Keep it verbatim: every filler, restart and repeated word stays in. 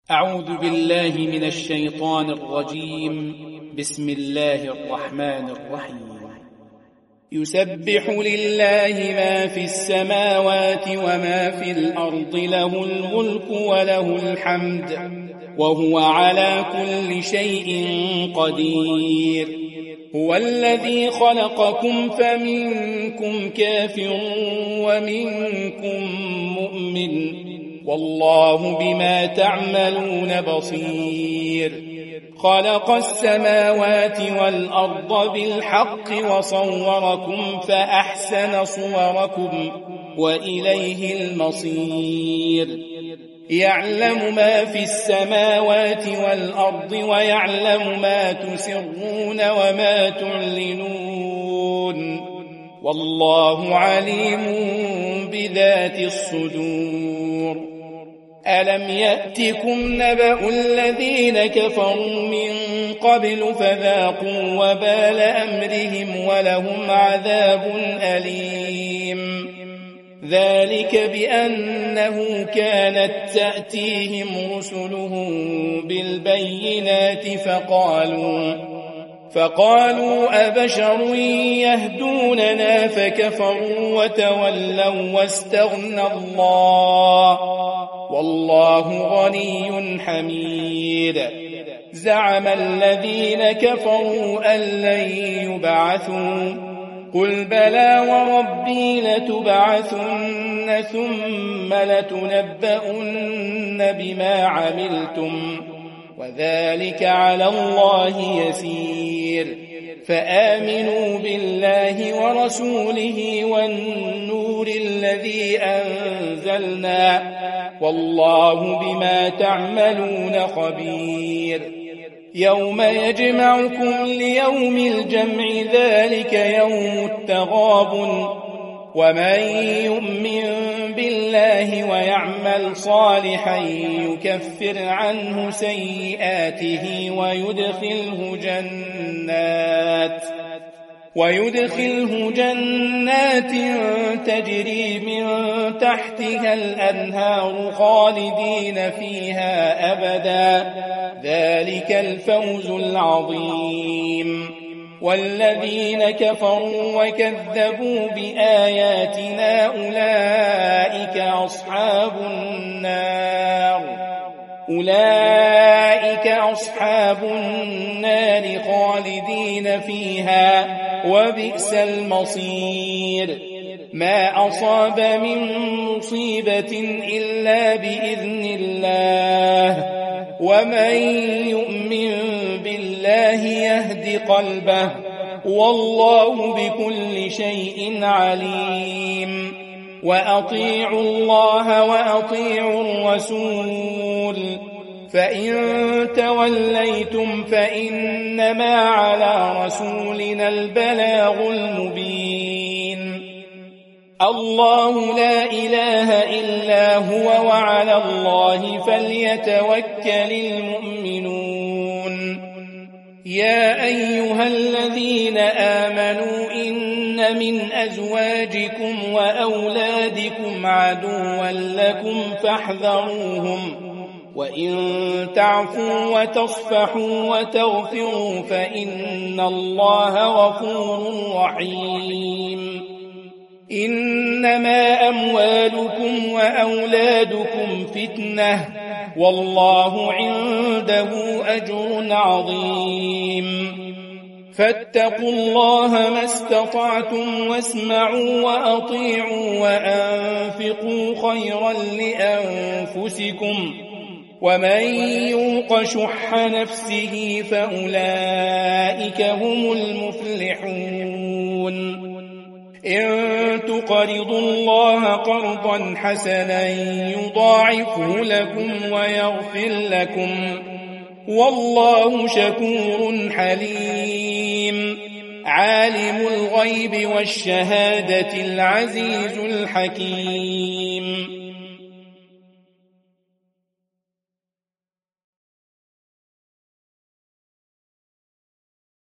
أعوذ بالله من الشيطان الرجيم. بسم الله الرحمن الرحيم. يسبح لله ما في السماوات وما في الأرض، له الملك وله الحمد وهو على كل شيء قدير. هو الذي خلقكم فمنكم كافر ومنكم مؤمن، والله بما تعملون بصير. خلق السماوات والأرض بالحق وصوركم فأحسن صوركم وإليه المصير. يعلم ما في السماوات والأرض ويعلم ما تسرون وما تعلنون، والله عليم بذات الصدور. ألم يأتكم نبأ الذين كفروا من قبل فذاقوا وبال أمرهم ولهم عذاب أليم. ذلك بأنه كانت تأتيهم رسلهم بالبينات فقالوا فقالوا أبشر يهدوننا فكفروا وتولوا واستغنى الله، والله غني حميد. زعم الذين كفروا أن لن يبعثوا، قل بلى وربي لتبعثن ثم لتنبؤن بما عملتم، وذلك على الله يسير. فآمنوا بالله ورسوله والنور الذي أنزلنا، والله بما تعملون خبير. يوم يجمعكم ليوم الجمع، ذلك يوم التغابن. ومن يؤمن بالله ويعمل صالحا يكفر عنه سيئاته ويدخله جنات ويدخله جنات تجري من تحتها الأنهار خالدين فيها أبدا، ذلك الفوز العظيم. والذين كفروا وكذبوا بآياتنا أولئك أصحاب النار أولئك أصحاب النار خالدين فيها، وبئس المصير. ما أصاب من مصيبة إلا بإذن الله، ومن يؤمن بالله يهد قلبه، والله بكل شيء عليم. وأطيعوا الله وأطيعوا الرسول، فإن توليتم فإنما على رسولنا البلاغ المبين. الله لا إله إلا هو، وعلى الله فليتوكل المؤمنون. يا أيها الذين آمنوا إن من أزواجكم وأولادكم عدوا لكم فاحذروهم، وإن تعفوا وتصفحوا وتغفروا فإن الله غفور رحيم. إنما أموالكم وأولادكم فتنة، والله عنده أجر عظيم. فاتقوا الله ما استطعتم واسمعوا وأطيعوا وأنفقوا خيرا لأنفسكم، ومن يوق شح نفسه فأولئك هم المفلحون. إن تقرضوا الله قرضا حسنا يضاعفه لكم ويغفر لكم، والله شكور حليم. عالم الغيب والشهادة العزيز الحكيم.